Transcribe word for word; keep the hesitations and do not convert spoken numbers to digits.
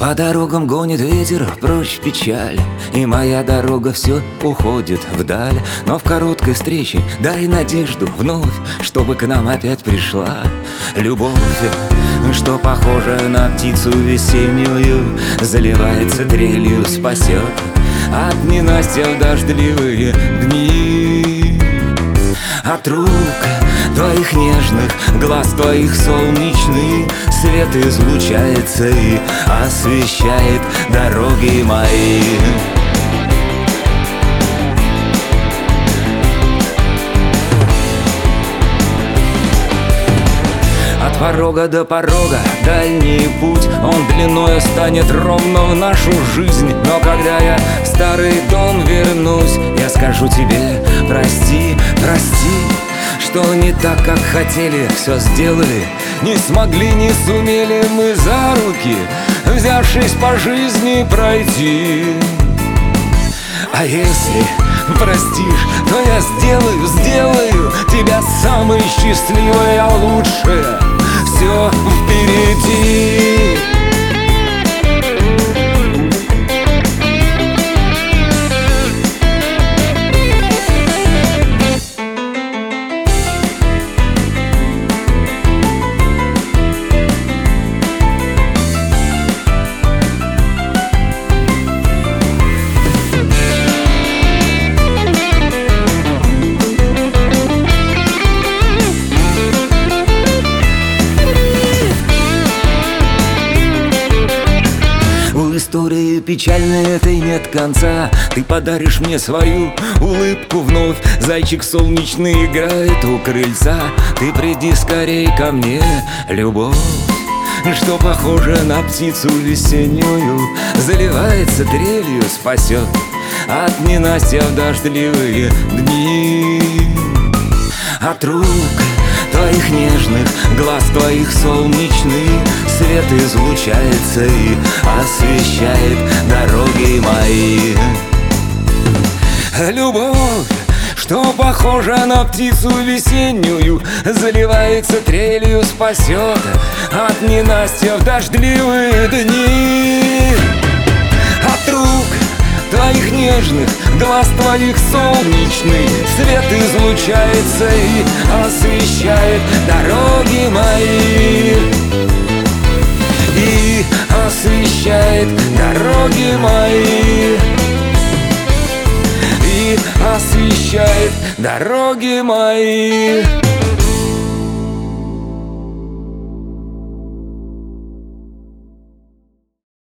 По дорогам гонит ветер прочь печаль, и моя дорога все уходит вдаль. Но в короткой встрече дай надежду вновь, чтобы к нам опять пришла любовь, что похожа на птицу весеннюю, заливается трелью, спасет от ненастья в дождливые дни. От рук твоих нежных, глаз твоих солнечных свет излучается и освещает дороги мои. От порога до порога дальний путь, он длиною станет ровно в нашу жизнь. Но когда я в старый дом вернусь, я скажу тебе: прости, прости, что не так, как хотели, все сделали. Не смогли, не сумели мы за руки, взявшись по жизни, пройти. А если простишь, то я сделаю, сделаю тебя самой счастливой, а лучшее все впереди. Истории печальной этой нет конца. Ты подаришь мне свою улыбку вновь. Зайчик солнечный играет у крыльца. Ты приди скорей ко мне, любовь, что похожа на птицу весеннюю, заливается трелью, спасет от ненастья в дождливые дни. От рук твоих нежных, глаз твоих солнечных свет излучается и освещает дороги мои. Любовь, что похожа на птицу весеннюю, заливается трелью, спасет от ненастья в дождливые дни. От рук твоих нежных, глаз твоих солнечный свет излучается и освещает дороги мои. И освещает дороги мои. И освещает дороги мои.